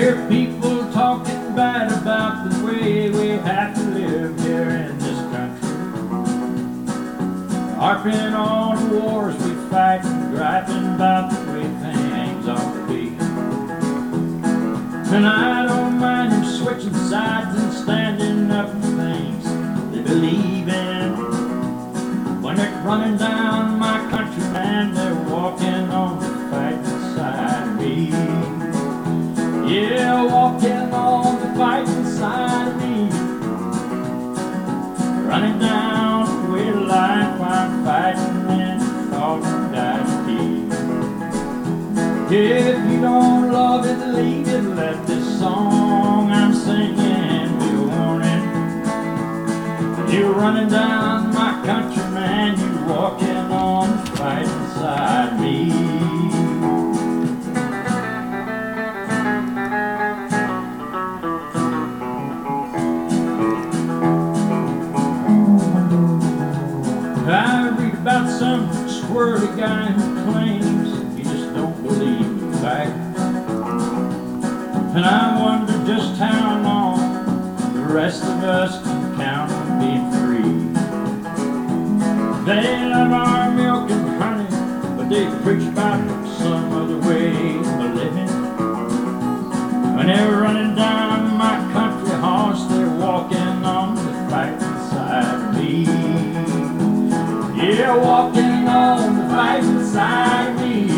hear people talking bad about the way we have to live here in this country, harping on the wars we fight and griping about the way things ought to be. And I don't mind them switching sides and standing up for things they believe in. When they're running down my country, man, they're walking on the fighting side of me. Yeah, walking on the fighting side of me. Running down the way of life, I'm fighting and falling down the key. If you don't love it, leave it. Let this song I'm singing be a warning. You're running down my country, man, you're walking on the fighting side of me. I read about some squirrely guy who claims he just don't believe in fact. And I wonder just how long the rest of us can count on being free. They love our milk and honey, but they preach about some other way of living. When they're running down my country horse, they're walking on the fighting side of me. Yeah, walking on the fighting side of me.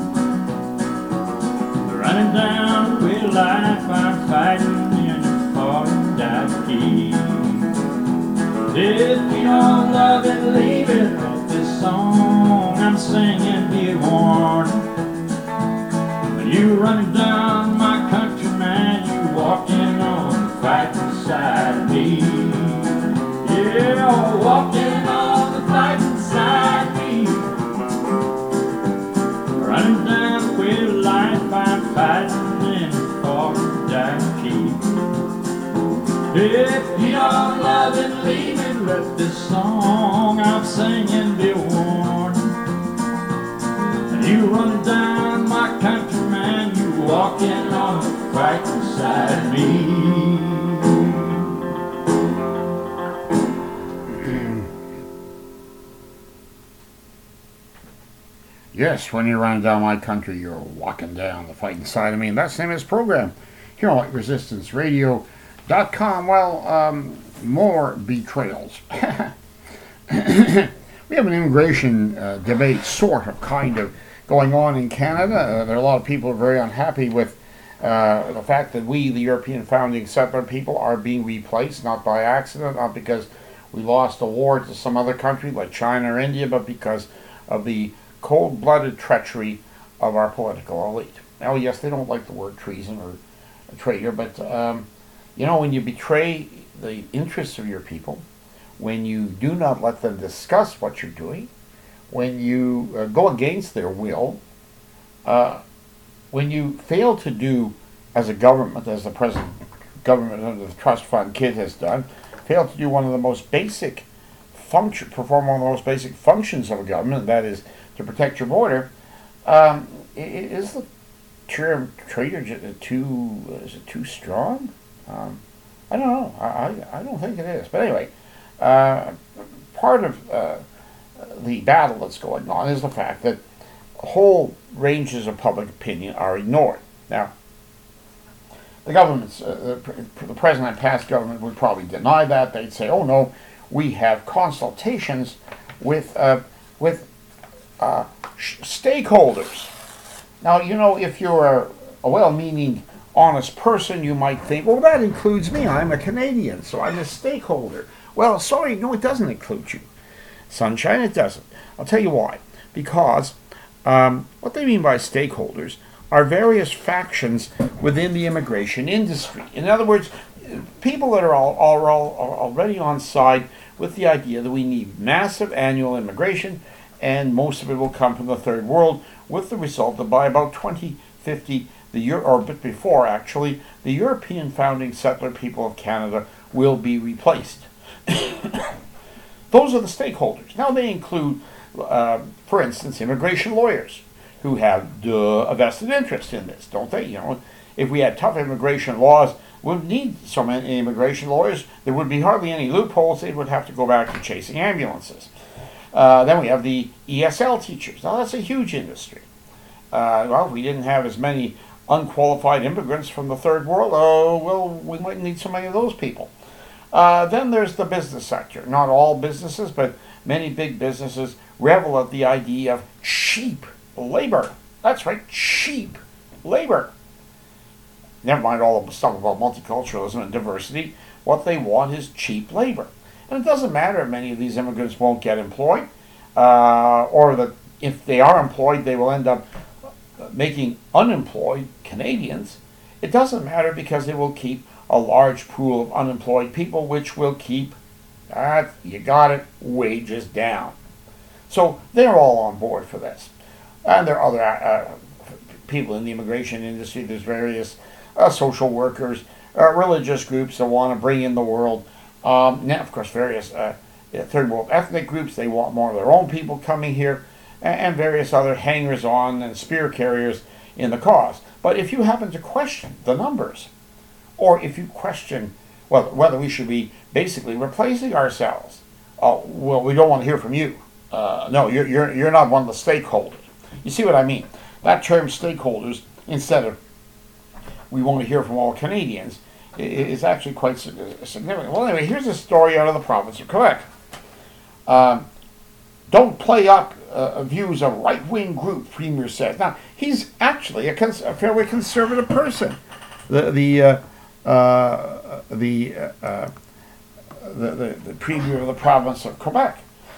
Running down the way of life, I'm fighting and falling down the key. If you don't love it, leave it. Let this song I'm singing be a warning. When you're running down my country, man, you're walking on the fighting side of me. Yeah, walking on the fighting side of me. Running down the way of life, I'm fighting and falling down the key. If you don't love it, leave it. Let this song I'm singing be a warning. And you running down my country, man, you walking on the fighting side of me. Yes, when you're running down my country, you're walking down the fighting side of me. And that's the name of this program here on ResistanceRadio.com. Well, more betrayals. We have an immigration debate, sort of, kind of, going on in Canada. There are a lot of people who are very unhappy with the fact that we, the European founding settler people, are being replaced, not by accident, not because we lost a war to some other country like China or India, but because of the cold-blooded treachery of our political elite. Now, yes, they don't like the word treason or traitor, but, when you betray the interests of your people, when you do not let them discuss what you're doing, when you go against their will, when you fail to do as a government, as the present government under the trust fund kid has done, fail to do one of the most basic perform one of the most basic functions of a government, and that is to protect your border, is the term traitor too strong? I don't know. I don't think it is. But anyway, part of the battle that's going on is the fact that whole ranges of public opinion are ignored. Now, the government's, the present and past government would probably deny that. They'd say, "Oh no, we have consultations with stakeholders." Now, if you're a well-meaning, honest person, you might think, well, that includes me. I'm a Canadian, so I'm a stakeholder. Well, sorry, no, it doesn't include you. Sunshine, it doesn't. I'll tell you why. Because what they mean by stakeholders are various factions within the immigration industry. In other words, people that are already on side with the idea that we need massive annual immigration, and most of it will come from the third world, with the result that by about 2050, or a bit before actually, the European founding settler people of Canada will be replaced. Those are the stakeholders. Now they include, for instance, immigration lawyers who have a vested interest in this, don't they? if we had tough immigration laws, we wouldn't need so many immigration lawyers. There would be hardly any loopholes. They would have to go back to chasing ambulances. Then we have the ESL teachers. Now, that's a huge industry. Well, if we didn't have as many unqualified immigrants from the third world, well, we might need so many of those people. Then there's the business sector. Not all businesses, but many big businesses revel at the idea of cheap labor. That's right, cheap labor. Never mind all the stuff about multiculturalism and diversity. What they want is cheap labor. And it doesn't matter if many of these immigrants won't get employed, or that if they are employed, they will end up making unemployed Canadians. It doesn't matter because they will keep a large pool of unemployed people, which will keep, you got it, wages down. So they're all on board for this. And there are other people in the immigration industry. There's various social workers, religious groups that want to bring in the world. Now, of course, various third world ethnic groups. They want more of their own people coming here, and various other hangers-on and spear carriers in the cause. But if you happen to question the numbers, or if you question whether we should be basically replacing ourselves, well, we don't want to hear from you. No, you're not one of the stakeholders. You see what I mean? That term stakeholders, instead of we want to hear from all Canadians, is actually quite significant. Well, anyway, here's a story out of the province of Quebec. Don't play up views of right-wing group, Premier says. Now, he's actually a fairly conservative person. The Premier of the province of Quebec.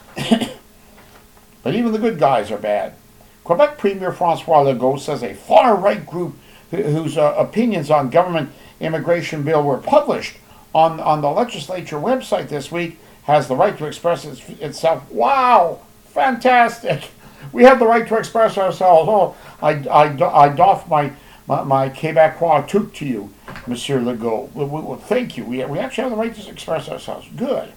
But even the good guys are bad. Quebec Premier François Legault says a far-right group whose opinions on government immigration bill were published on the legislature website this week has the right to express itself. Wow, fantastic! We have the right to express ourselves. Oh, I doff my Québécois toque to you, Monsieur Legault. Well, thank you. We actually have the right to express ourselves. Good.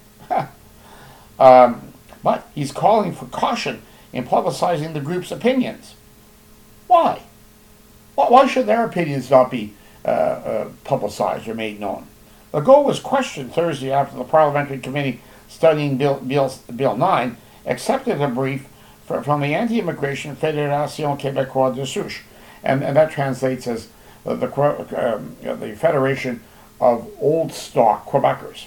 But he's calling for caution in publicizing the group's opinions. Why? Why should their opinions not be publicized or made known? Legault was questioned Thursday after the parliamentary committee studying Bill 9 accepted a brief from the Anti-Immigration Fédération Québécoise de Souche, and that translates as the Federation of Old Stock Quebecers.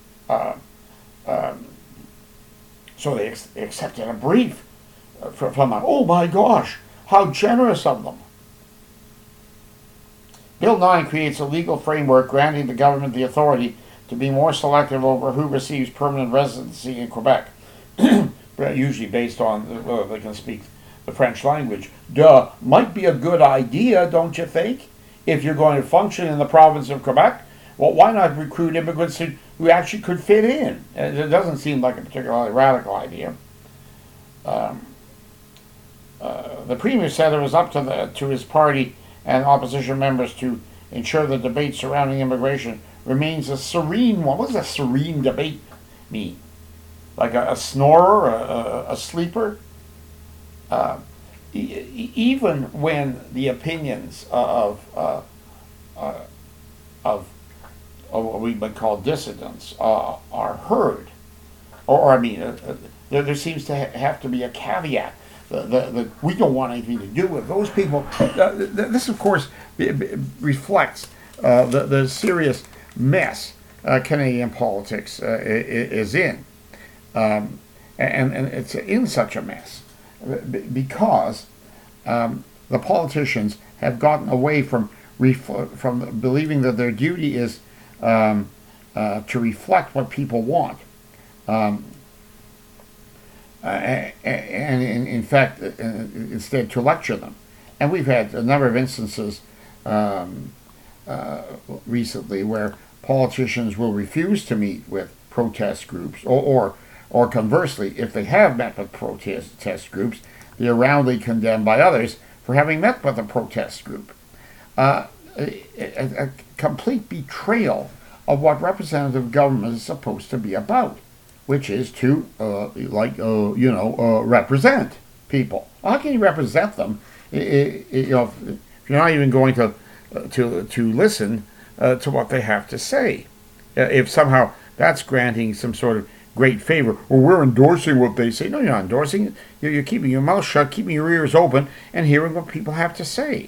So they accepted a brief from them. Oh my gosh, how generous of them. Bill 9 creates a legal framework granting the government the authority to be more selective over who receives permanent residency in Quebec, usually based on they can speak the French language. Might be a good idea, don't you think? If you're going to function in the province of Quebec, well, why not recruit immigrants who actually could fit in? It doesn't seem like a particularly radical idea. The Premier said it was up to his party and opposition members to ensure the debate surrounding immigration remains a serene one. What does a serene debate mean? Like a snorer, a sleeper? Even when the opinions of what we might call dissidents are heard, there seems to have to be a caveat. We don't want anything to do with those people. This, of course, reflects the serious mess Canadian politics is in. And it's in such a mess because the politicians have gotten away from believing that their duty is to reflect what people want. And in fact, instead to lecture them. And we've had a number of instances recently where politicians will refuse to meet with protest groups, or conversely, if they have met with protest groups, they are roundly condemned by others for having met with a protest group. A complete betrayal of what representative government is supposed to be about, which is to, represent people. How can you represent them if you're not even going to to listen to what they have to say. If somehow that's granting some sort of great favor, or we're endorsing what they say. No, you're not endorsing it. You're keeping your mouth shut, keeping your ears open, and hearing what people have to say.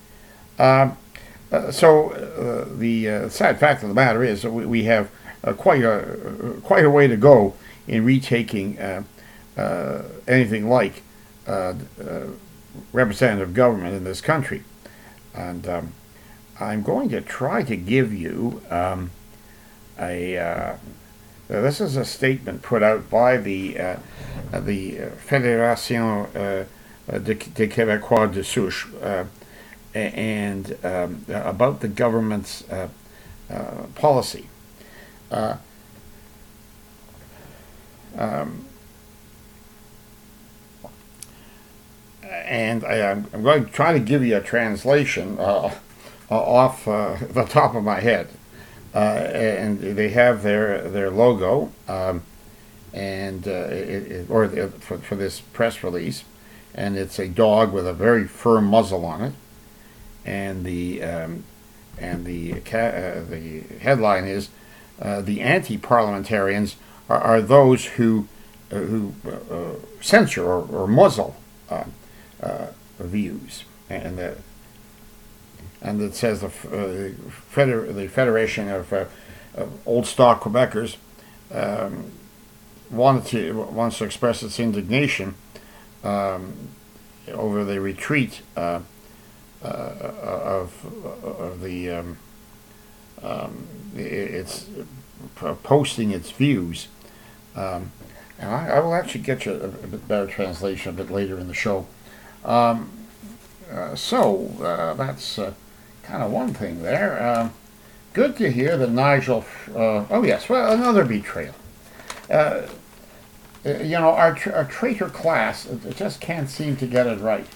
The sad fact of the matter is that we have quite a way to go in retaking anything like representative government in this country. And I'm going to try to give you this is a statement put out by the Fédération des Québécois de Souche and about the government's policy. And I'm going to try to give you a translation off the top of my head. And they have their logo for this press release, and it's a dog with a very firm muzzle on it, and the headline is the anti-parliamentarians are those who censure or muzzle views, and it says the Federation of Old Stock Quebecers wants to express its indignation over the retreat of it's posting its views, and I will actually get you a bit better translation a bit later in the show. That's kind of one thing there. Good to hear that Nigel. Oh yes, well, another betrayal. Our traitor class just can't seem to get it right.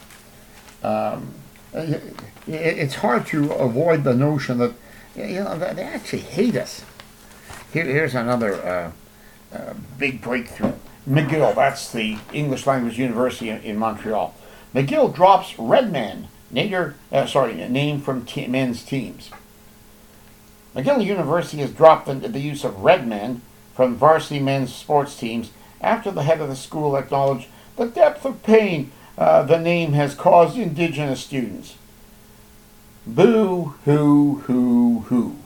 It's hard to avoid the notion that they actually hate us. Here's another big breakthrough. McGill, that's the English Language University in Montreal. McGill drops Redman name from men's teams. McGill University has dropped the use of Redmen from varsity men's sports teams after the head of the school acknowledged the depth of pain the name has caused Indigenous students. Boo, hoo, hoo, hoo.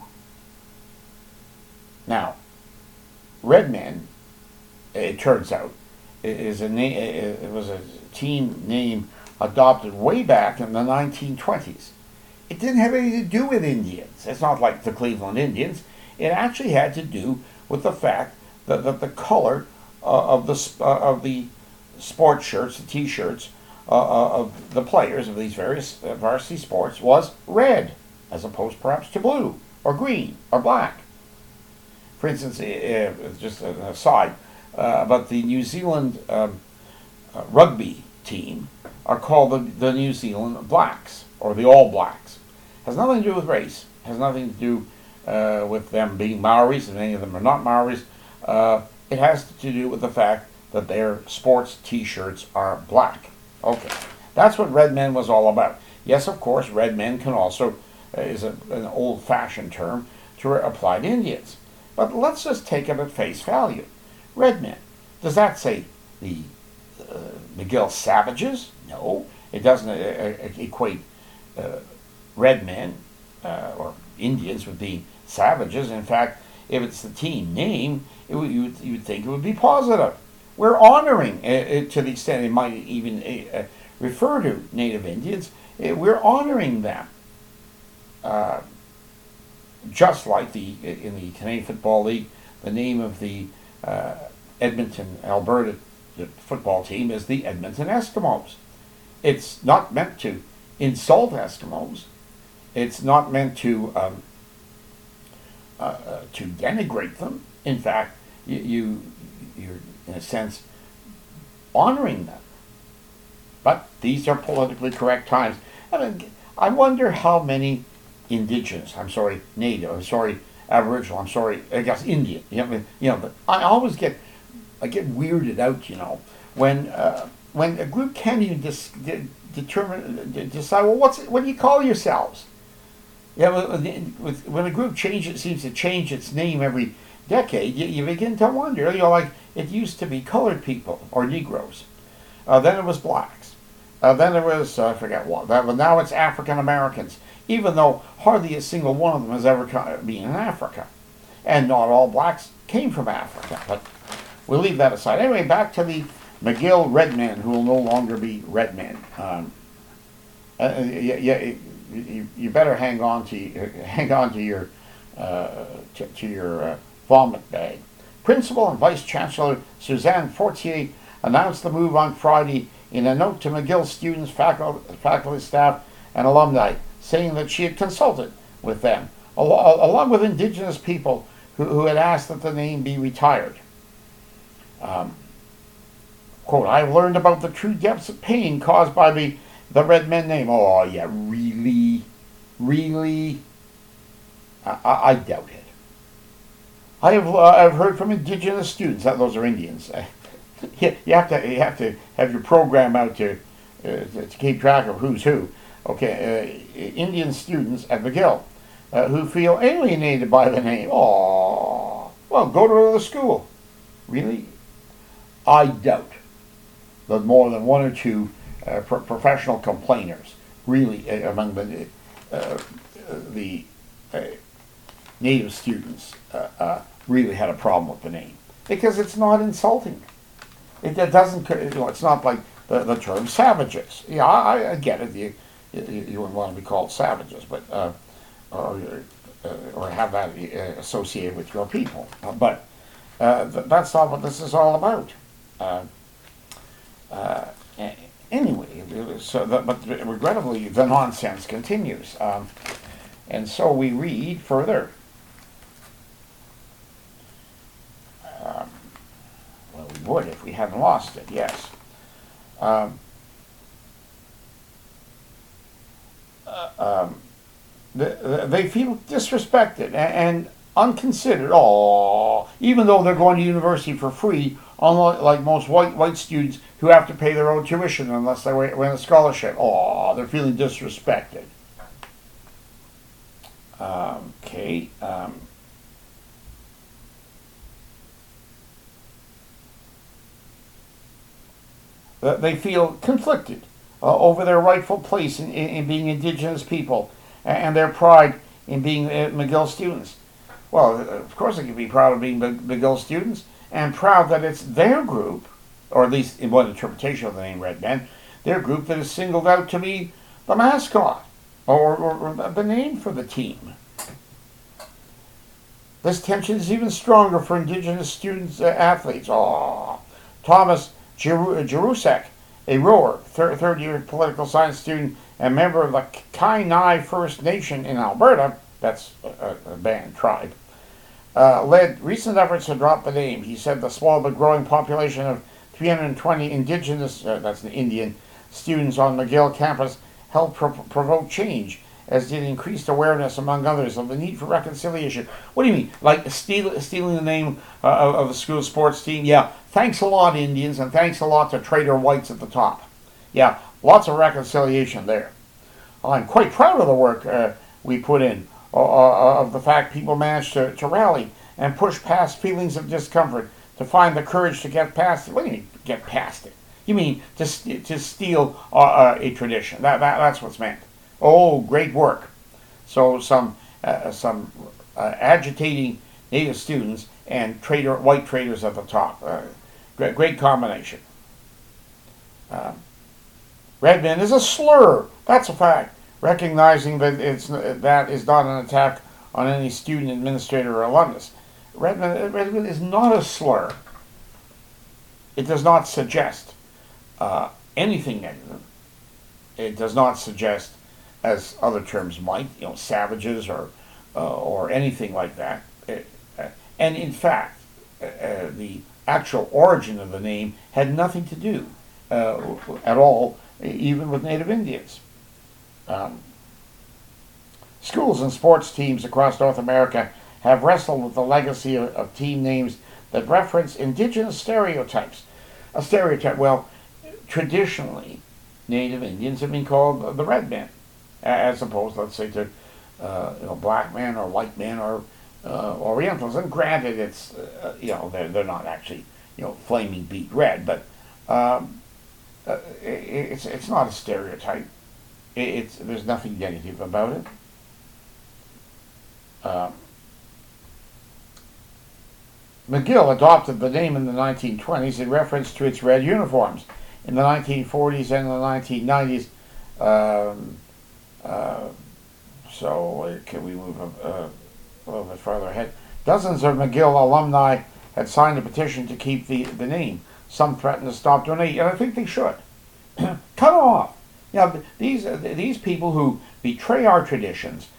Now, Redmen, it turns out, is a name. It was a team name adopted way back in the 1920s. It didn't have anything to do with Indians. It's not like the Cleveland Indians. It actually had to do with the fact that the color of the sports shirts, the T-shirts of the players of these various varsity sports was red, as opposed perhaps to blue or green or black. For instance, just an aside, but the New Zealand rugby team are called the New Zealand Blacks, or the All Blacks. Has nothing to do with race. Has nothing to do with them being Maoris, and many of them are not Maoris. It has to do with the fact that their sports T-shirts are black. Okay, that's what Red Men was all about. Yes, of course, Red Men can also is an old-fashioned term to apply to Indians. But let's just take it at face value. Red Men. Does that say the McGill Savages? No, it doesn't equate red men or Indians with being savages. In fact, if it's the team name, you would think it would be positive. We're honoring it to the extent it might even refer to Native Indians. We're honoring them. Just like in the Canadian Football League, the name of the Edmonton, Alberta football team is the Edmonton Eskimos. It's not meant to insult Eskimos. It's not meant to denigrate them. In fact, you're in a sense honoring them. But these are politically correct times. I wonder how many Indigenous, Native, Aboriginal, I guess Indian. But I always get weirded out, when a group can't even decide, well, what do you call yourselves? Yeah, when a group seems to change its name every decade, you begin to wonder. Like it used to be colored people or Negroes, then it was blacks, then it was I forget what. But now it's African Americans, even though hardly a single one of them has ever been in Africa, and not all blacks came from Africa. But we'll leave that aside. Anyway, back to the McGill Red Men, who will no longer be Red Men. You better hang on to your vomit bag. Principal and Vice Chancellor Suzanne Fortier announced the move on Friday in a note to McGill students, faculty, staff, and alumni, saying that she had consulted with them, along with Indigenous people who had asked that the name be retired. Quote, I've learned about the true depths of pain caused by the Red Men name. Oh, yeah, really? Really? I doubt it. I've heard from Indigenous students, those are Indians. You have to have your program out to keep track of who's who. Okay, Indian students at McGill who feel alienated by the name. Oh, well, go to the school. Really? I doubt that more than one or two professional complainers, really, among the native students, really had a problem with the name because it's not insulting. It doesn't. It's not like the term savages. Yeah, I get it. You wouldn't want to be called savages, but or have that associated with your people. But that's not what this is all about. Anyway, but regrettably, the nonsense continues. And so we read further. Well, we would if we hadn't lost it, yes. They feel disrespected and unconsidered. Oh, even though they're going to university for free, unlike most white students who have to pay their own tuition unless they win a scholarship. Oh, they're feeling disrespected. Okay. They feel conflicted over their rightful place in being Indigenous people and their pride in being McGill students. Well, of course they can be proud of being McGill students and proud that it's their group, or at least in one interpretation of the name Red Men, their group that is singled out to be the mascot or the name for the team. This tension is even stronger for Indigenous students, athletes. Oh, Thomas Jerusek, a rower, third-year political science student and member of the Kainai First Nation in Alberta, that's a band, tribe, led recent efforts to drop the name. He said the small but growing population of 320 Indigenous, that's the Indian, students on McGill campus helped provoke change, as did increased awareness, among others, of the need for reconciliation. What do you mean? Like stealing the name of the school sports team? Yeah, thanks a lot, Indians, and thanks a lot to Trader Whites at the top. Yeah, lots of reconciliation there. I'm quite proud of the work we put in, of the fact people managed to rally and push past feelings of discomfort, to find the courage to get past it. What do you mean, get past it? You mean to steal a tradition. That's what's meant. Oh, great work. So some agitating native students and white traders at the top. Great combination. Red Men is a slur. That's a fact. Recognizing that that is not an attack on any student, administrator, or alumnus. Red Men is not a slur. It does not suggest anything negative. It does not suggest, as other terms might, savages or anything like that. And in fact, the actual origin of the name had nothing to do at all, even with Native Indians. Schools and sports teams across North America have wrestled with the legacy of team names that reference Indigenous stereotypes. A stereotype, well, traditionally, Native Indians have been called the Red Men, as opposed, let's say, to black men or white men or Orientals. And granted, it's they're not actually flaming beet red, but it's not a stereotype. There's nothing negative about it. McGill adopted the name in the 1920s in reference to its red uniforms. In the 1940s and the 1990s, so can we move a little bit further ahead? Dozens of McGill alumni had signed a petition to keep the name. Some threatened to stop donating, and I think they should. Cut off. These people who betray our traditions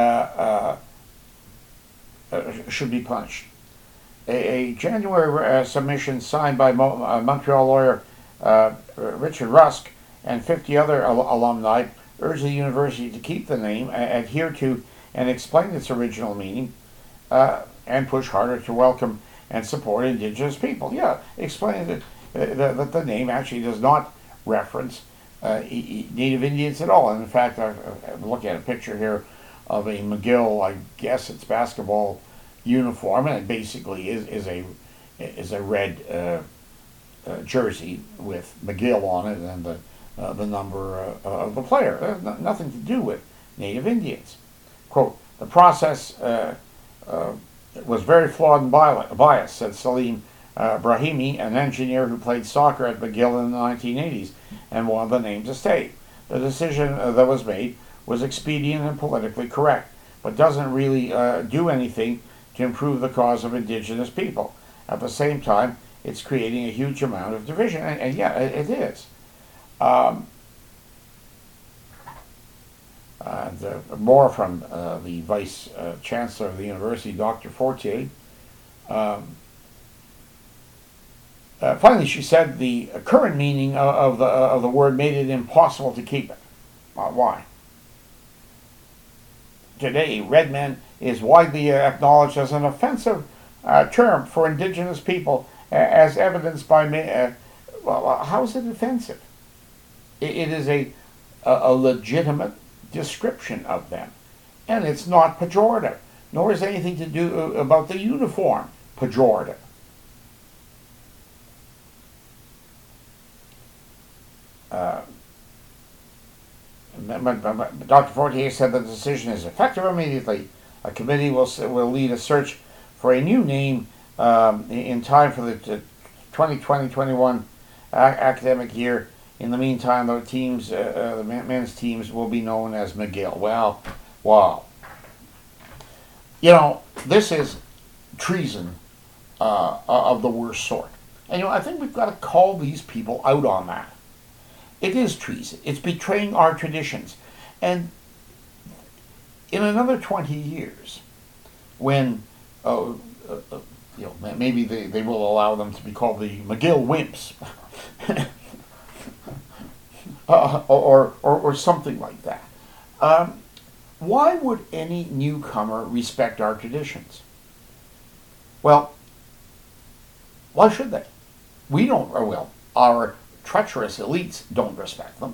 should be punished. A January submission signed by Montreal lawyer Richard Rusk and 50 other alumni urged the university to keep the name, adhere to and explain its original meaning, and push harder to welcome and support Indigenous people. Explain that the name actually does not reference Native Indians at all. And in fact, I'm looking at a picture here of a McGill, I guess it's basketball uniform, and it basically is a red jersey with McGill on it and the number of the player. It has nothing to do with Native Indians. Quote, the process was very flawed and biased, said Salim Brahimi, an engineer who played soccer at McGill in the 1980s and wanted the name to stay. The decision that was made was expedient and politically correct, but doesn't really do anything to improve the cause of Indigenous people. At the same time, it's creating a huge amount of division, and it is. More from the Vice Chancellor of the University, Dr. Fortier. Finally, she said the current meaning of the word made it impossible to keep it. Why? Today, red men is widely acknowledged as an offensive term for Indigenous people, as evidenced by how is it offensive? It is a legitimate description of them, and it's not pejorative, nor is anything to do about the uniform pejorative. Dr. Fortier said the decision is effective immediately. A committee will lead a search for a new name in time for the 2020-21 academic year. In the meantime, the men's teams will be known as McGill. Well, wow. This is treason of the worst sort. And I think we've got to call these people out on that. It is treason. It's betraying our traditions. And in another 20 years, when maybe they will allow them to be called the McGill Wimps, or something like that. Why would any newcomer respect our traditions? Well, why should they? We don't, or well, our treacherous elites don't respect them.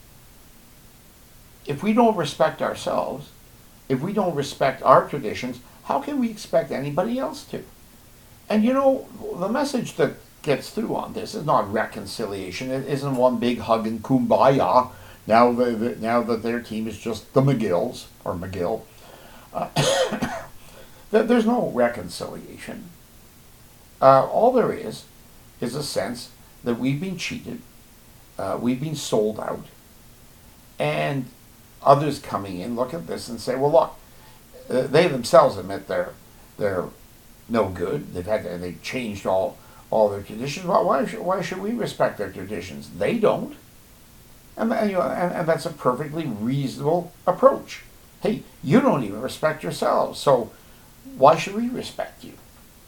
If we don't respect ourselves, if we don't respect our traditions, how can we expect anybody else to? And the message that gets through on this is not reconciliation. It isn't one big hug and kumbaya now that their team is just the McGills, or McGill. There's no reconciliation. All there is a sense that we've been cheated, we've been sold out, and others coming in look at this and say, well, look, they themselves admit they're no good. They've changed all their traditions. Well, why should we respect their traditions? They don't, and that's a perfectly reasonable approach. Hey, you don't even respect yourselves, so why should we respect you?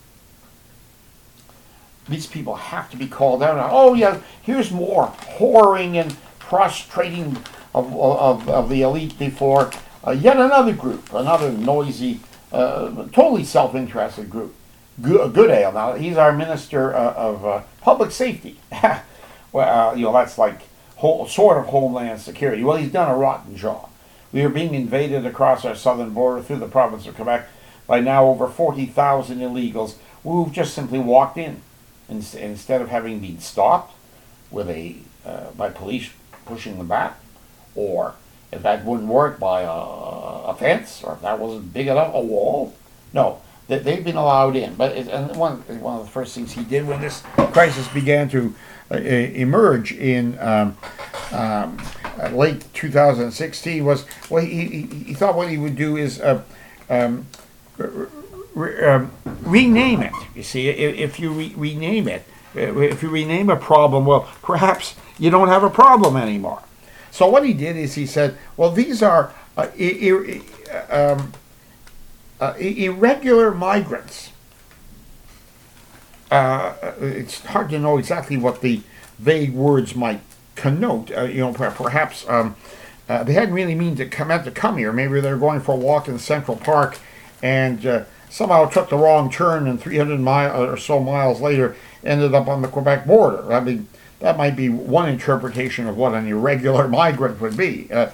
These people have to be called out on. Oh yeah, here's more whoring and prostrating of the elite before yet another group, another noisy, totally self-interested group. Goodale, now he's our Minister of Public Safety. Well, that's like sort of Homeland Security. Well, he's done a rotten job. We are being invaded across our southern border through the province of Quebec by now over 40,000 illegals who've just simply walked in instead of having been stopped by police pushing them back, or if that wouldn't work, by a fence, or if that wasn't big enough, a wall. No, they've been allowed in. But and one of the first things he did when this crisis began to emerge in late 2016 was, well, he thought what he would do is rename it. You see, if you rename it, if you rename a problem, well, perhaps you don't have a problem anymore. So what he did is he said, well, these are irregular migrants. It's hard to know exactly what the vague words might connote. Perhaps they hadn't really meant to come here. Maybe they're going for a walk in Central Park and somehow took the wrong turn, and 300 or so miles later ended up on the Quebec border. I mean, that might be one interpretation of what an irregular migrant would be. They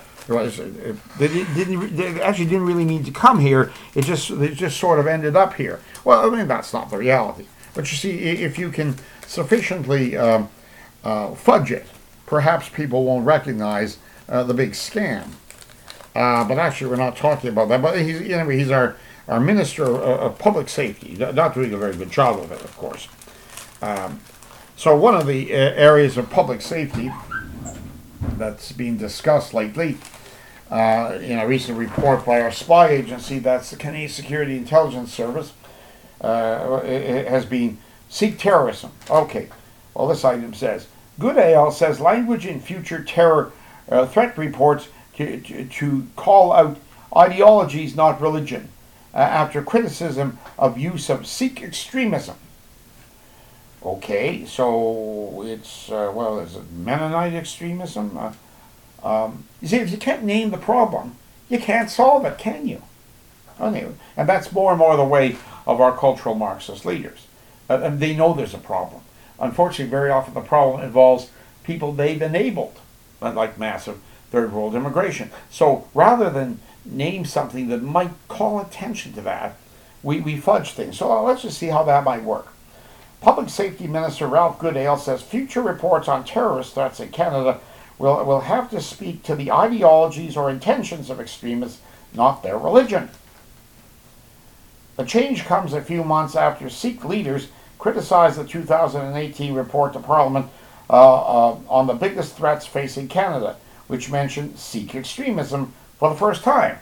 actually didn't really mean to come here. They just sort of ended up here. Well, I mean, that's not the reality. But you see, if you can sufficiently fudge it, perhaps people won't recognize the big scam. But actually, we're not talking about that. But he's our Minister of Public Safety, not doing a very good job of it, of course. So one of the areas of public safety that's being discussed lately, in a recent report by our spy agency, that's the Canadian Security Intelligence Service, it has been seek terrorism. Okay, well, this item says, Goodale says language in future terror threat reports to call out ideologies, not religion, after criticism of use of Sikh extremism. Okay, so it's, is it Mennonite extremism? You see, if you can't name the problem, you can't solve it, can you? And that's more and more the way of our cultural Marxist leaders. And they know there's a problem. Unfortunately, very often the problem involves people they've enabled, like massive third world immigration. So rather than name something that might call attention to that, we fudge things. So let's just see how that might work. Public Safety Minister Ralph Goodale says future reports on terrorist threats in Canada will have to speak to the ideologies or intentions of extremists, not their religion. The change comes a few months after Sikh leaders criticized the 2018 report to Parliament on the biggest threats facing Canada, which mentioned Sikh extremism for the first time.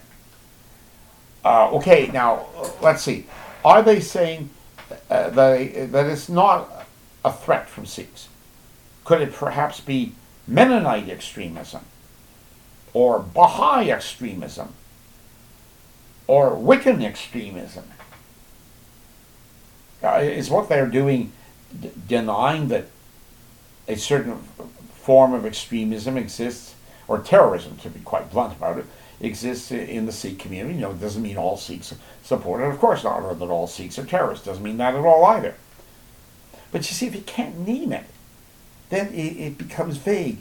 Okay, now let's see. Are they saying that it's not a threat from Sikhs? Could it perhaps be Mennonite extremism, or Baha'i extremism, or Wiccan extremism? Is what they're doing denying that a certain form of extremism exists, or terrorism, to be quite blunt about it, exists in the Sikh community? No, it doesn't mean all Sikhs support it. Of course not, or that all Sikhs are terrorists. Doesn't mean that at all either. But you see, if you can't name it, then it becomes vague.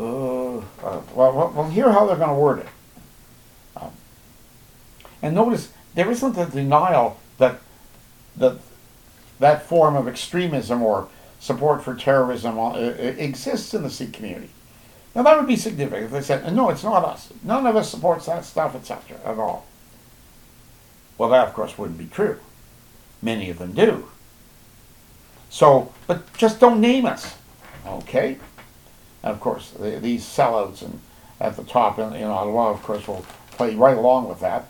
Well, hear how they're going to word it. And notice, there isn't a denial that that form of extremism or support for terrorism exists in the Sikh community. Now that would be significant if they said, no, it's not us. None of us supports that stuff, etc. at all. Well, that of course wouldn't be true. Many of them do. So, but just don't name us. Okay? And of course, these sellouts and at the top in Ottawa, of course, will play right along with that.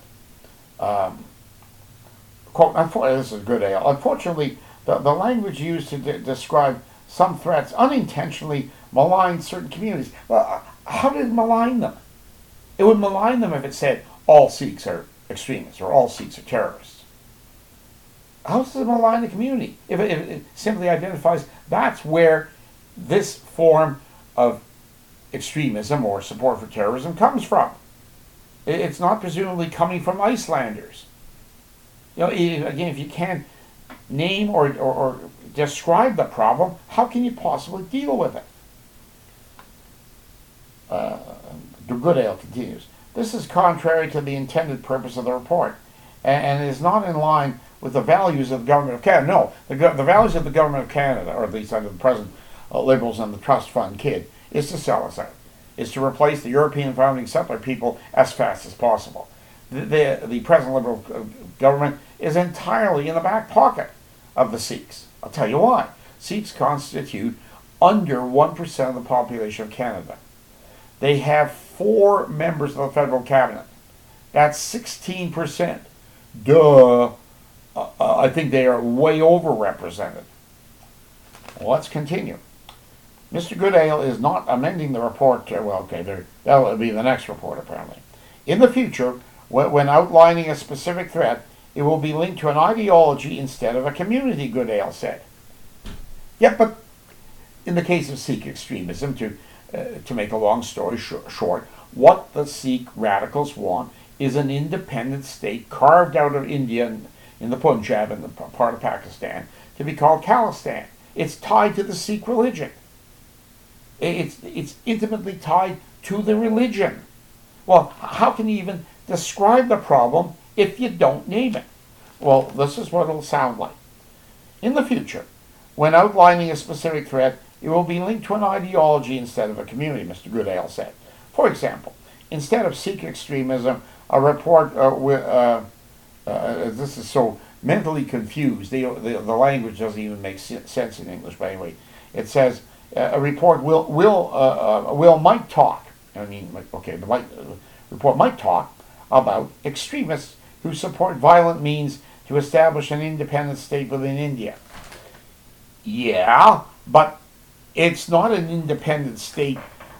Quote, this is good, Ale. Unfortunately, the language used to describe some threats unintentionally malign certain communities. Well, how did it malign them? It would malign them if it said all Sikhs are extremists or all Sikhs are terrorists. How does it malign the community? If it simply identifies that's where this form of extremism or support for terrorism comes from. It's not presumably coming from Icelanders. Again, if you can't name or describe the problem, how can you possibly deal with it? Goodale continues. This is contrary to the intended purpose of the report, and is not in line with the values of the Government of Canada. No, the values of the Government of Canada, or at least under the present Liberals and the Trust Fund kid, is to sell us out, is to replace the European founding settler people as fast as possible. The present Liberal government is entirely in the back pocket of the Sikhs. I'll tell you why. Sikhs constitute under 1% of the population of Canada. They have 4 members of the federal cabinet. That's 16%. Duh. I think they are way overrepresented. Well, let's continue. Mr. Goodale is not amending the report. That'll be the next report, apparently. In the future, when outlining a specific threat, it will be linked to an ideology instead of a community, Goodale said. Yeah, but in the case of Sikh extremism, to make a long story short, what the Sikh radicals want is an independent state carved out of India in the Punjab and the part of Pakistan to be called Khalistan. It's tied to the Sikh religion. It's intimately tied to the religion. Well, how can you even describe the problem if you don't name it? Well, this is what it'll sound like. In the future, when outlining a specific threat, it will be linked to an ideology instead of a community, Mr. Goodale said. For example, instead of Sikh extremism, a report this is so mentally confused. The language doesn't even make sense in English. But anyway, it says a report might talk. The report might talk about extremists who support violent means to establish an independent state within India. Yeah, but it's not an independent state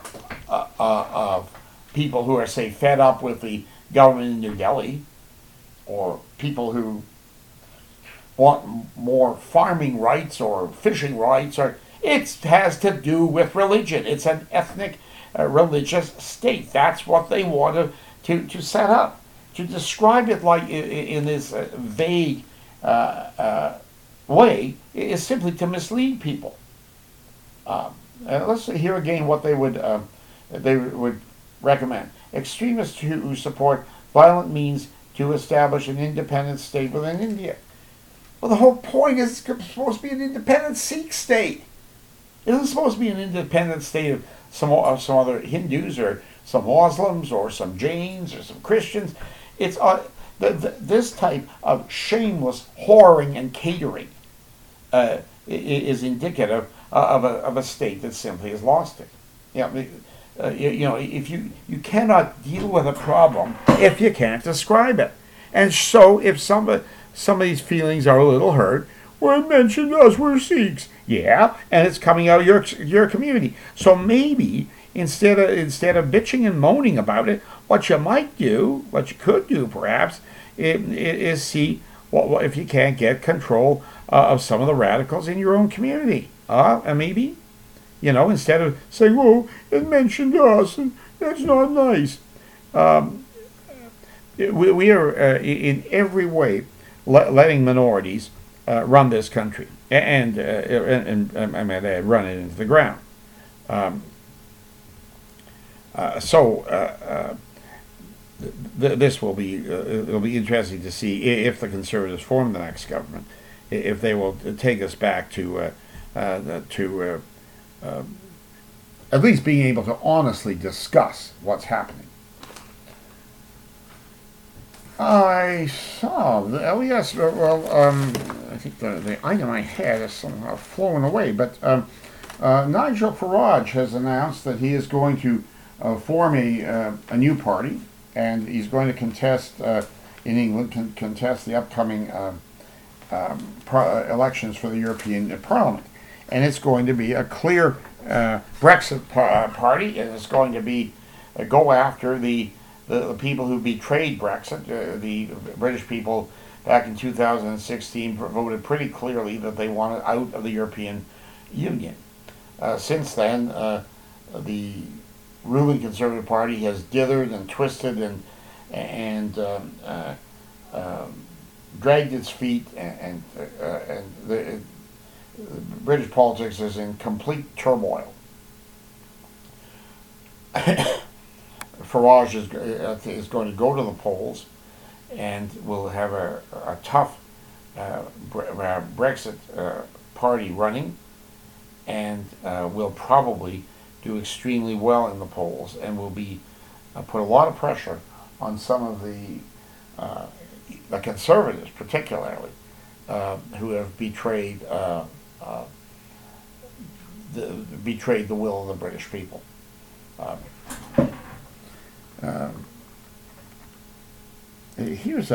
of people who are, say, fed up with the government in New Delhi, or people who want more farming rights or fishing rights, or it has to do with religion. It's an ethnic religious state. That's what they want to set up. To describe it like in this vague way is simply to mislead people. Let's hear again what they would recommend. Extremists who support violent means to establish an independent state within India. Well, the whole point is it's supposed to be an independent Sikh state. It isn't supposed to be an independent state of some other Hindus or some Muslims or some Jains or some Christians. It's this type of shameless whoring and catering is indicative of a state that simply has lost it. If you cannot deal with a problem if you can't describe it. And so if some of these feelings are a little hurt, well, mention us, we're Sikhs. Yeah, and it's coming out of your community. So maybe instead of bitching and moaning about it, what you could do perhaps, is see if you can't get control of some of the radicals in your own community. And maybe, instead of saying, "Oh, it mentioned us," and that's not nice. We are in every way letting minorities run this country, and run it into the ground. This will be it'll be interesting to see if the Conservatives form the next government, if they will take us back to at least being able to honestly discuss what's happening. I saw. Oh yes. Well, I think the item I had is somehow flown away. But Nigel Farage has announced that he is going to form a new party, and he's going to contest in England, contest the upcoming elections for the European Parliament, and it's going to be a clear Brexit party. It is going to be go after the people who betrayed Brexit. The British people back in 2016 voted pretty clearly that they wanted out of the European Union. Since then, the ruling Conservative Party has dithered and twisted and dragged its feet, and the British politics is in complete turmoil. Farage is going to go to the polls and will have a tough Brexit party running, and will probably do extremely well in the polls, and will be put a lot of pressure on some of the conservatives, particularly, who have betrayed the will of the British people. Here's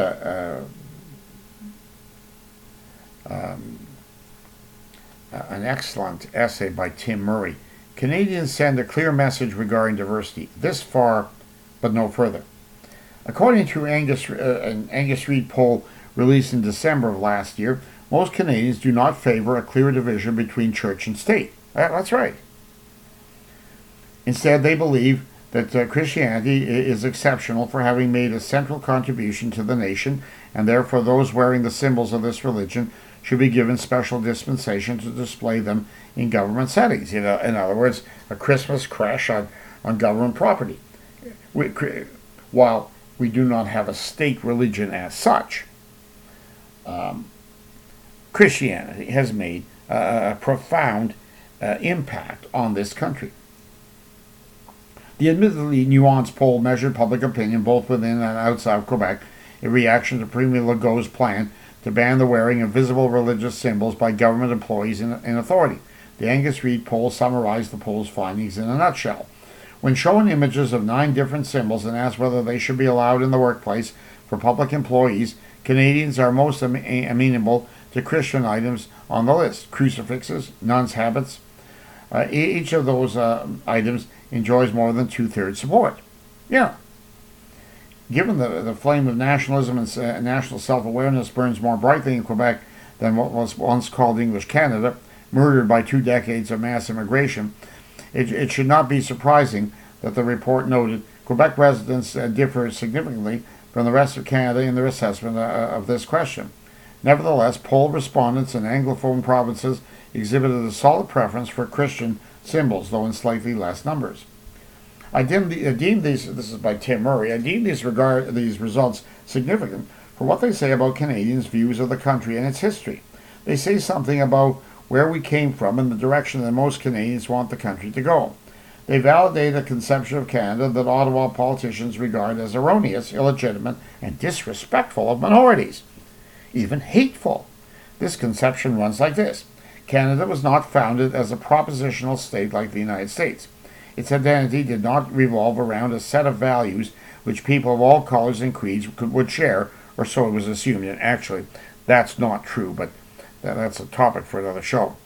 an excellent essay by Tim Murray. Canadians send a clear message regarding diversity, this far but no further. According to an Angus Reid poll released in December of last year, most Canadians do not favor a clear division between church and state. That's right. Instead, they believe that Christianity is exceptional for having made a central contribution to the nation, and therefore those wearing the symbols of this religion should be given special dispensation to display them in government settings. In other words, a Christmas crash on government property. While we do not have a state religion as such, Christianity has made a profound impact on this country. The admittedly nuanced poll measured public opinion both within and outside of Quebec in reaction to Premier Legault's plan to ban the wearing of visible religious symbols by government employees in authority. The Angus Reid poll summarized the poll's findings in a nutshell. When shown images of 9 different symbols and asked whether they should be allowed in the workplace for public employees, Canadians are most amenable to Christian items on the list: crucifixes, nuns' habits. Each of those items enjoys more than 2/3 support. Yeah. Given the flame of nationalism and national self-awareness burns more brightly in Quebec than what was once called English Canada, murdered by 2 decades of mass immigration, it should not be surprising that the report noted Quebec residents differ significantly from the rest of Canada in their assessment of this question. Nevertheless, poll respondents in Anglophone provinces exhibited a solid preference for Christian symbols, though in slightly less numbers. I deem these, this is by Tim Murray, I deem these results significant for what they say about Canadians' views of the country and its history. They say something about where we came from and the direction that most Canadians want the country to go. They validate a conception of Canada that Ottawa politicians regard as erroneous, illegitimate, and disrespectful of minorities, even hateful. This conception runs like this: Canada was not founded as a propositional state like the United States. Its identity did not revolve around a set of values which people of all colors and creeds would share, or so it was assumed. And actually, that's not true, but that's a topic for another show.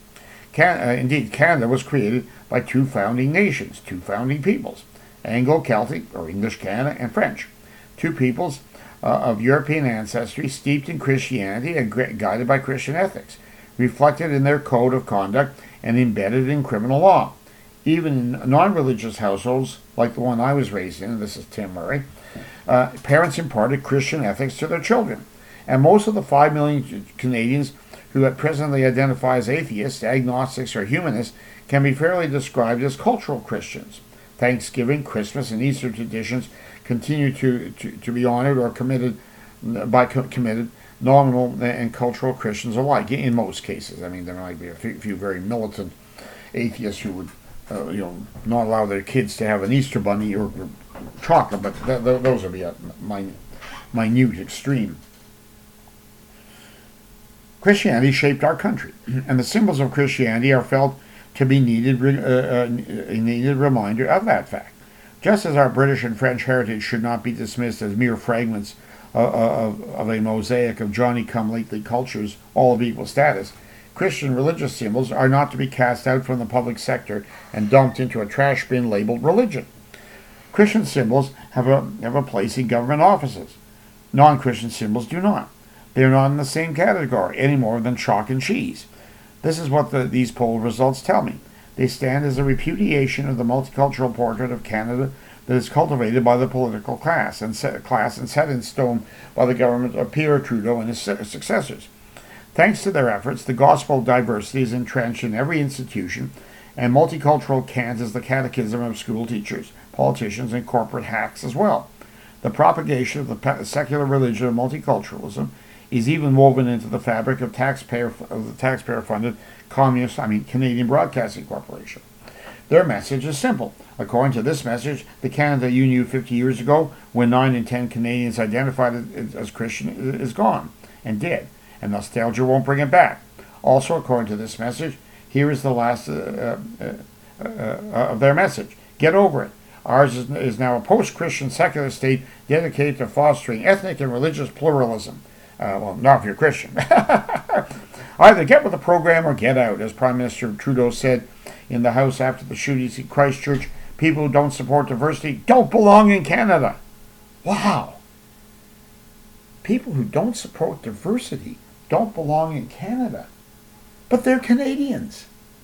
Indeed, Canada was created by 2 founding nations, 2 founding peoples: Anglo-Celtic, or English Canada, and French. 2 peoples of European ancestry steeped in Christianity and guided by Christian ethics, reflected in their code of conduct and embedded in criminal law. Even in non-religious households, like the one I was raised in, this is Tim Murray, parents imparted Christian ethics to their children. And most of the 5 million Canadians who at presently identify as atheists, agnostics, or humanists can be fairly described as cultural Christians. Thanksgiving, Christmas, and Easter traditions continue to be honored or committed by committed nominal and cultural Christians alike, in most cases. I mean, there might be a few very militant atheists who would not allow their kids to have an Easter bunny or chocolate, but those would be a minute extreme. Christianity shaped our country, and the symbols of Christianity are felt to be a needed reminder of that fact. Just as our British and French heritage should not be dismissed as mere fragments of a mosaic of Johnny-come-lately cultures, all of equal status, Christian religious symbols are not to be cast out from the public sector and dumped into a trash bin labeled religion. Christian symbols have a place in government offices. Non-Christian symbols do not. They are not in the same category any more than chalk and cheese. This is what these poll results tell me. They stand as a repudiation of the multicultural portrait of Canada that is cultivated by the political class and set in stone by the government of Pierre Trudeau and his successors. Thanks to their efforts, the gospel of diversity is entrenched in every institution, and multicultural cant is the catechism of school teachers, politicians, and corporate hacks as well. The propagation of the secular religion of multiculturalism is even woven into the fabric of the taxpayer-funded Canadian Broadcasting Corporation. Their message is simple. According to this message, the Canada you knew 50 years ago, when 9 in 10 Canadians identified as Christian, is gone and dead, and nostalgia won't bring it back. Also, according to this message, here is the last of their message. Get over it. Ours is now a post-Christian secular state dedicated to fostering ethnic and religious pluralism. Well, not if you're Christian. Either get with the program or get out, as Prime Minister Trudeau said in the House after the shootings in Christchurch. People who don't support diversity don't belong in Canada. Wow. People who don't support diversity don't belong in Canada. But they're Canadians.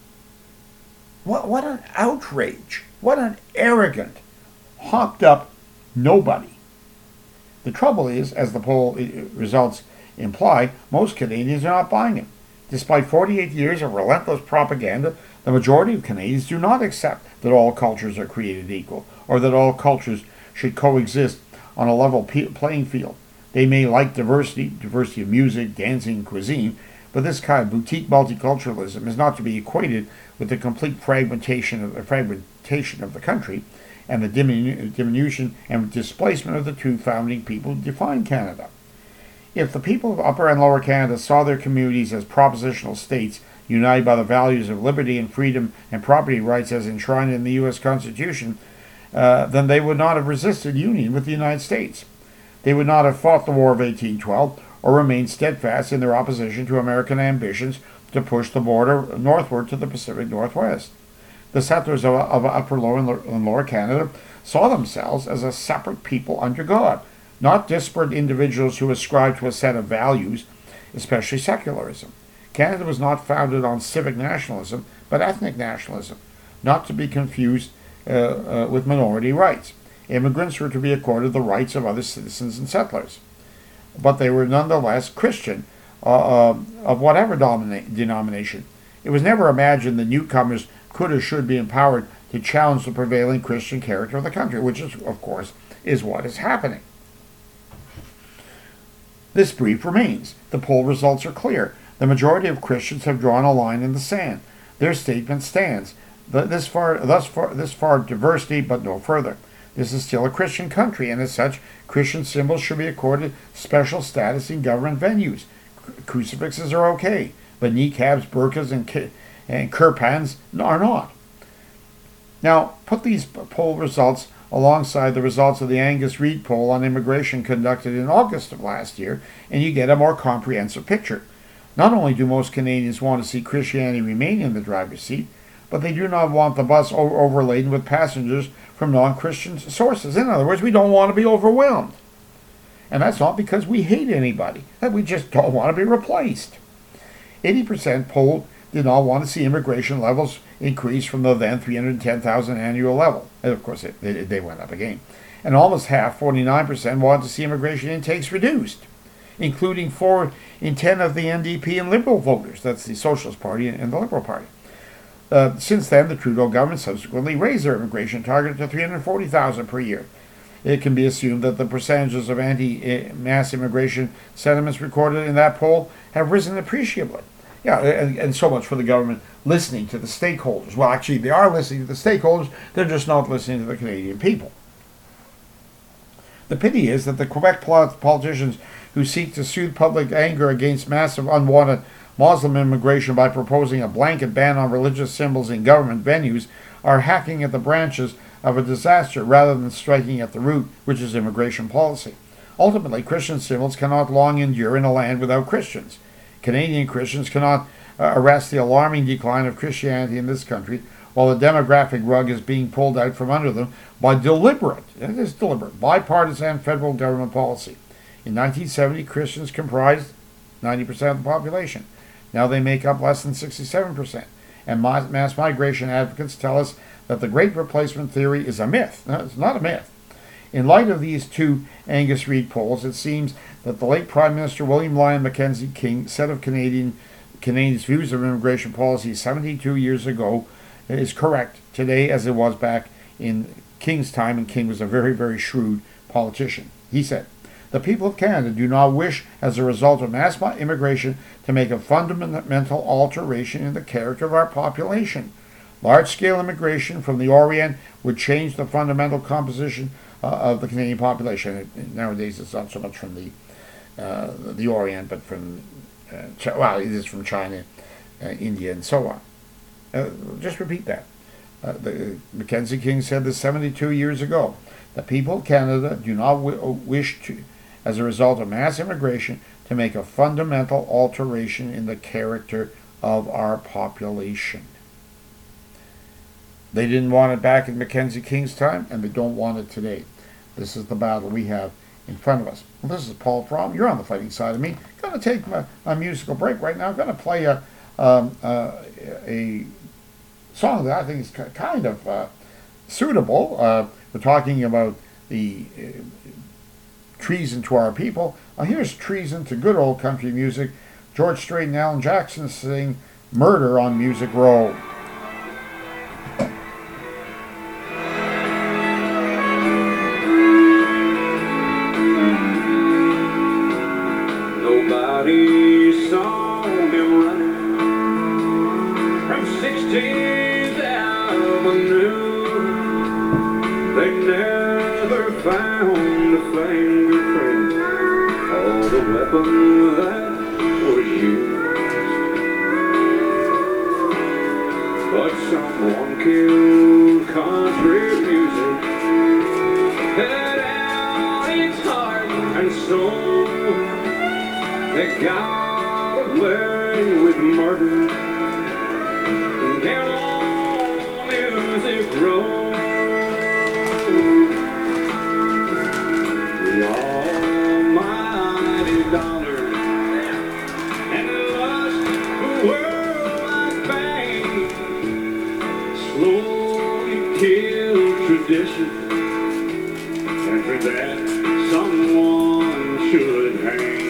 What an outrage. What an arrogant, hopped up nobody. The trouble is, as the poll results imply, most Canadians are not buying it. Despite 48 years of relentless propaganda, the majority of Canadians do not accept that all cultures are created equal, or that all cultures should coexist on a level playing field. They may like diversity of music, dancing, cuisine, but this kind of boutique multiculturalism is not to be equated with the complete fragmentation of the country and the diminution and displacement of the two founding people who defined Canada. If the people of Upper and Lower Canada saw their communities as propositional states united by the values of liberty and freedom and property rights as enshrined in the U.S. Constitution, then they would not have resisted union with the United States. They would not have fought the War of 1812 or remained steadfast in their opposition to American ambitions to push the border northward to the Pacific Northwest. The settlers of Upper, and Lower Canada saw themselves as a separate people under God, not disparate individuals who ascribed to a set of values, especially secularism. Canada was not founded on civic nationalism, but ethnic nationalism, not to be confused with minority rights. Immigrants were to be accorded the rights of other citizens and settlers, but they were nonetheless Christian, of whatever denomination. It was never imagined that newcomers could or should be empowered to challenge the prevailing Christian character of the country, which is, of course, is what is happening. This brief remains. The poll results are clear. The majority of Christians have drawn a line in the sand. Their statement stands. This far diversity, but no further. This is still a Christian country, and as such, Christian symbols should be accorded special status in government venues. Crucifixes are okay, but niqabs, burqas, and kirpans are not. Now, put these poll results alongside the results of the Angus Reid poll on immigration conducted in August of last year, and you get a more comprehensive picture. Not only do most Canadians want to see Christianity remain in the driver's seat, but they do not want the bus overladen with passengers from non-Christian sources. In other words, we don't want to be overwhelmed. And that's not because we hate anybody, that we just don't want to be replaced. 80% polled did not want to see immigration levels increase from the then 310,000 annual level. And of course, they went up again. And almost half, 49%, wanted to see immigration intakes reduced, including 4 in 10 of the NDP and Liberal voters. That's the Socialist Party and the Liberal Party. Since then, the Trudeau government subsequently raised their immigration target to 340,000 per year. It can be assumed that the percentages of anti-mass immigration sentiments recorded in that poll have risen appreciably. Yeah, and so much for the government listening to the stakeholders. Well, actually, they are listening to the stakeholders. They're just not listening to the Canadian people. The pity is that the Quebec politicians who seek to soothe public anger against massive unwanted Muslim immigration by proposing a blanket ban on religious symbols in government venues are hacking at the branches of a disaster rather than striking at the root, which is immigration policy. Ultimately, Christian symbols cannot long endure in a land without Christians. Canadian Christians cannot arrest the alarming decline of Christianity in this country, while the demographic rug is being pulled out from under them by deliberate, bipartisan federal government policy. In 1970, Christians comprised 90% of the population. Now they make up less than 67%. And mass migration advocates tell us that the Great Replacement theory is a myth. No, it's not a myth. In light of these two Angus Reid polls, it seems that the late Prime Minister William Lyon Mackenzie King said of Canadians' views of immigration policy 72 years ago is correct today as it was back in King's time, and King was a very, very shrewd politician. He said, "The people of Canada do not wish, as a result of mass immigration, to make a fundamental alteration in the character of our population. Large-scale immigration from the Orient would change the fundamental composition of the Canadian population." Nowadays, it's not so much from the Orient, but from it is from China, India, and so on. Just repeat that. Mackenzie King said this 72 years ago. The people of Canada do not wish to, as a result of mass immigration, to make a fundamental alteration in the character of our population. They didn't want it back in Mackenzie King's time, and they don't want it today. This is the battle we have in front of us. Well, this is Paul Fromm. You're on the fighting side of me. Going to take my musical break right now. I'm going to play a song that I think is kind of suitable. We're talking about the treason to our people. Here's treason to good old country music. George Strait and Alan Jackson sing "Murder on Music Row." Nobody saw him running from 16th Avenue. They never found a fingerprint or the weapon that was used. But someone killed country music, head out its heart and soul. They got away with murder down on Music Row. The almighty dollar and lust for worldwide fame slowly killed tradition, and for that someone should hang.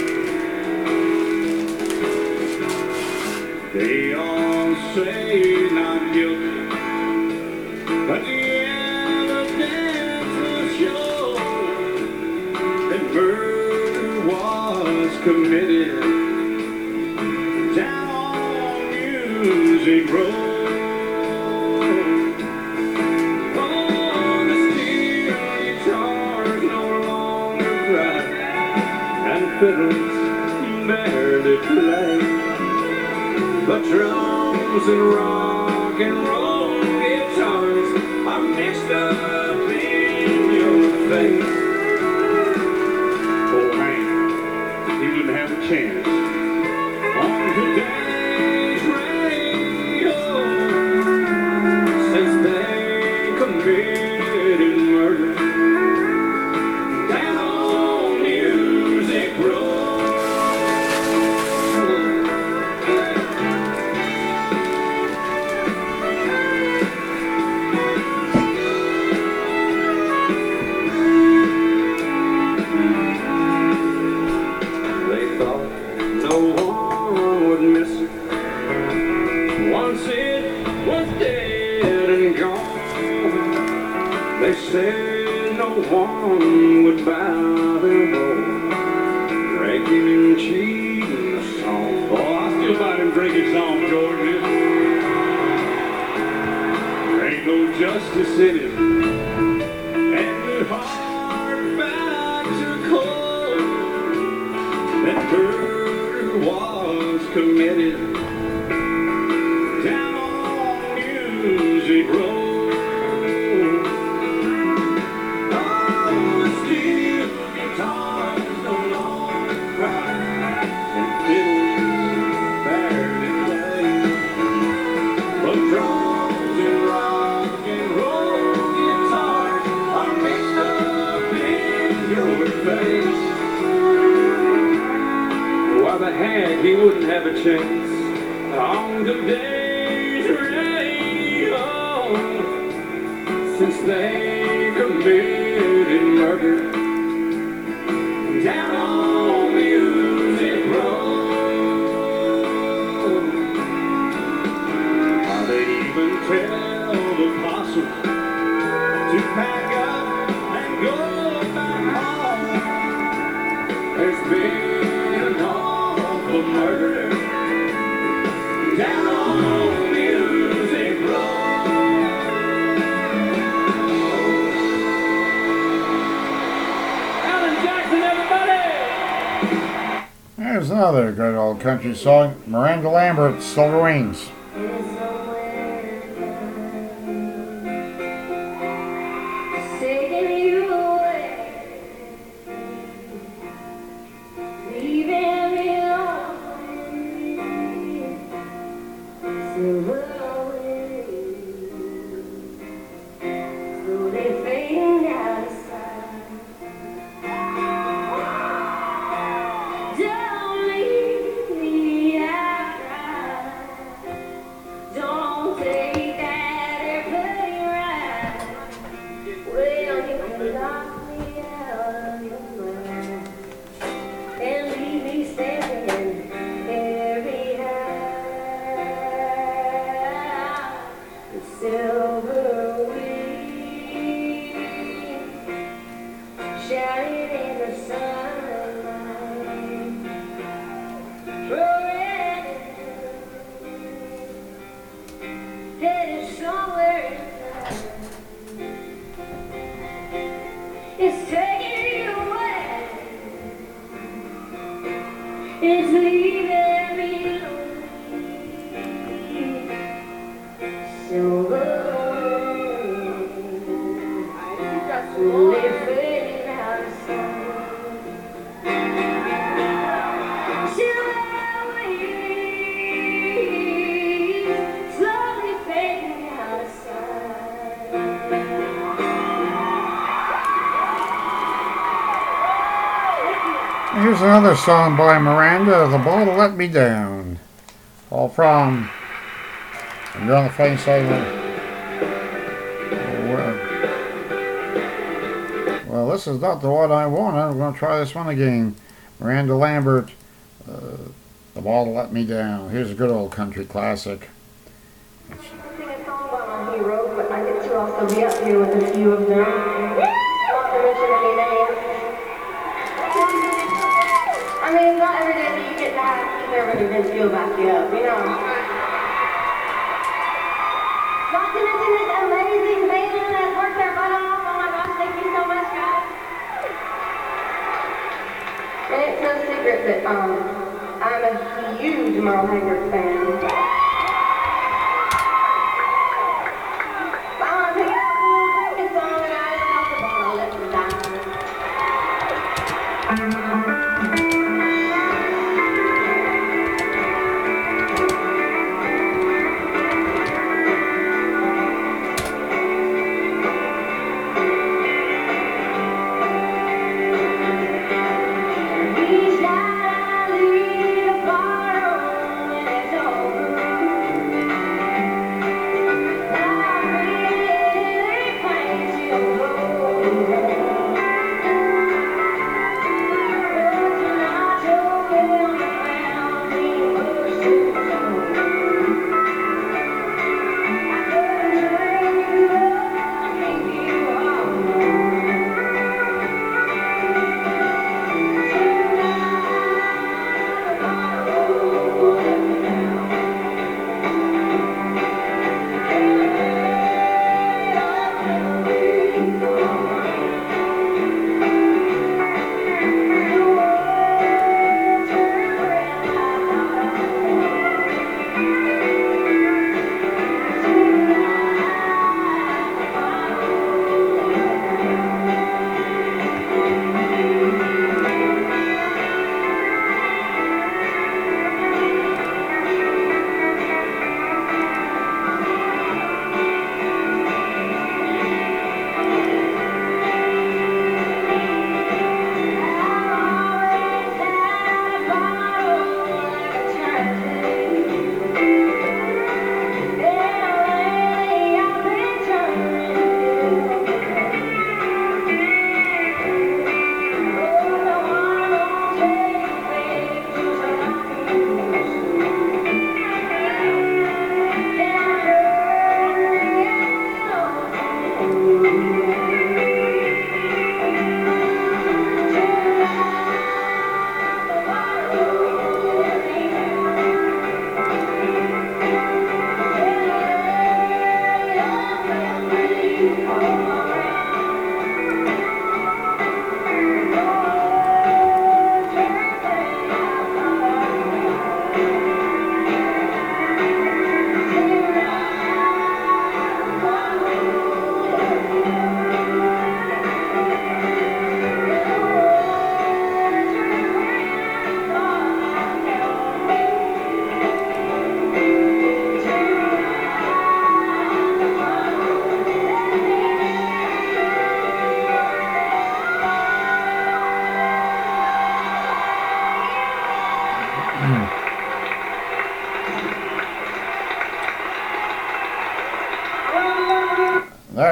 They all say not guilty, but the evidence will show that murder was committed down on Music Row. Oh, the steel guitars no longer cry, and fiddles barely play. But drums and rock and roll guitars are mixed up in your face. Oh, Hank, he wouldn't have a chance on today's radio, since they committed murder down on Music Row. They said no one would bow their bow, drinking and cheating the song. Oh, I still find him drinking song, George. There ain't no justice in it, and the hard facts are cold. That murder was committed down on Music Row. He wouldn't have a chance on today's radio, since they committed murder down on Music Row. They even tell the possum to pack Here's another good old country song, Miranda Lambert, Silver Wings. It's taking you away. It's leaving me lonely. Slowly fading out of sight. Slowly fading out of sight. Here's another song by Miranda, The Bottle Let Me Down. All from You're on the Fighting Side of it. Well, this is not the one I wanted. I'm going to try this one again. Miranda Lambert, The Bottle Let Me Down. Here's a good old country classic. I sing a song about my hero, but I get to also be up here with a few of them. Not to mention any names. I mean, not every day that you get to have Keith Urban and Vince Gill back you up, you know. Not to mention this amazing band that worked their butt off. Oh my gosh, thank you so much, guys. And it's no secret that I'm a huge Merle Haggard fan. I want to pick out a little drinking song and I just off the bottle, let me down. Each night I leave the bar when it's over.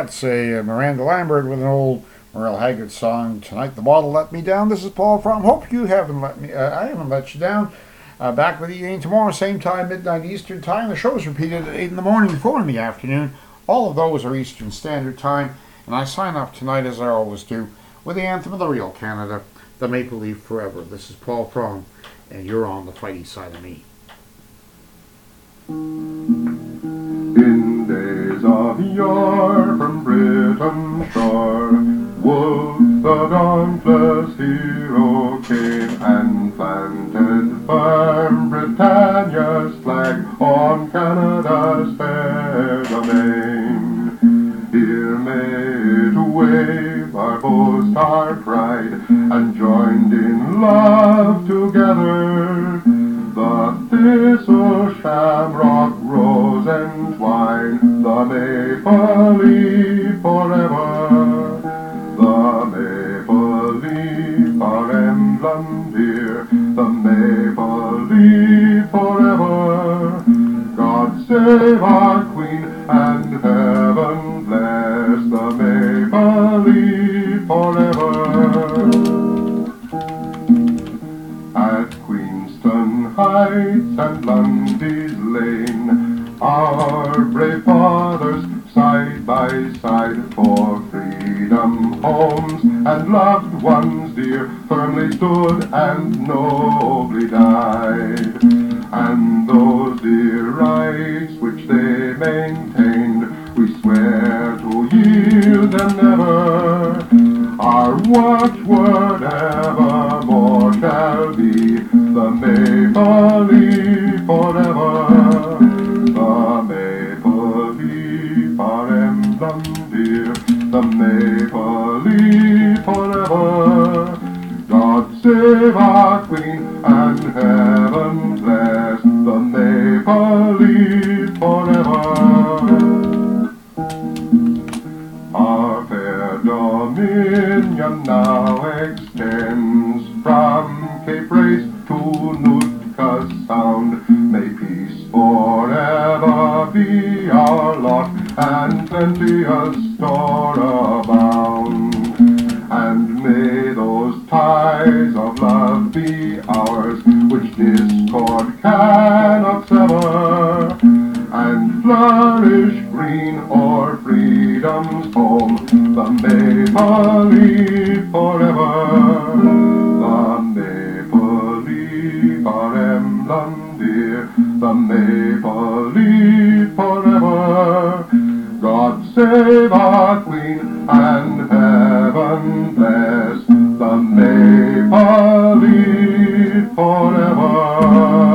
That's a Miranda Lambert with an old Merle Haggard song, Tonight the Bottle Let Me Down. This is Paul Fromm. Hope you haven't let me, I haven't let you down. Back with you again tomorrow, same time, midnight Eastern time. The show is repeated at 8 in the morning, 4 in the afternoon. All of those are Eastern Standard Time. And I sign off tonight, as I always do, with the anthem of the real Canada, the Maple Leaf Forever. This is Paul Fromm, and you're on the fighty side of me. In days of yore from Britain's shore, Wolfe the dauntless hero came and planted firm Britannia's flag on Canada's fair domain. Here made to wave our boast, our pride, and joined in love together. The thistle, shamrock, rose, and twine, the maple leaf forever. The maple leaf, our emblem dear, the maple leaf forever. God save our Queen and heaven bless the maple leaf forever. At Queenston Heights and Lundy's Lane, our brave fathers side by side for freedom, homes, and loved ones dear, firmly stood and nobly died. And those dear rights which they maintained, we swear to yield them never. Our watchword evermore shall be the maple leaf forever. The maple leaf, our emblem dear, the maple leaf forever. God save our Queen and heaven bless the maple leaf forever. Our fair dominion now extends from Cape Race to Nootka Sound. May peace forever be our lot, and plenteous store abound. And may those ties of love be ours, which discord cannot sever, and flourish green o'er freedom's home, the maple leaf forever. The maple leaf, our emblem dear, the maple leaf forever. God save our Queen and heaven bless the maple leaf forever.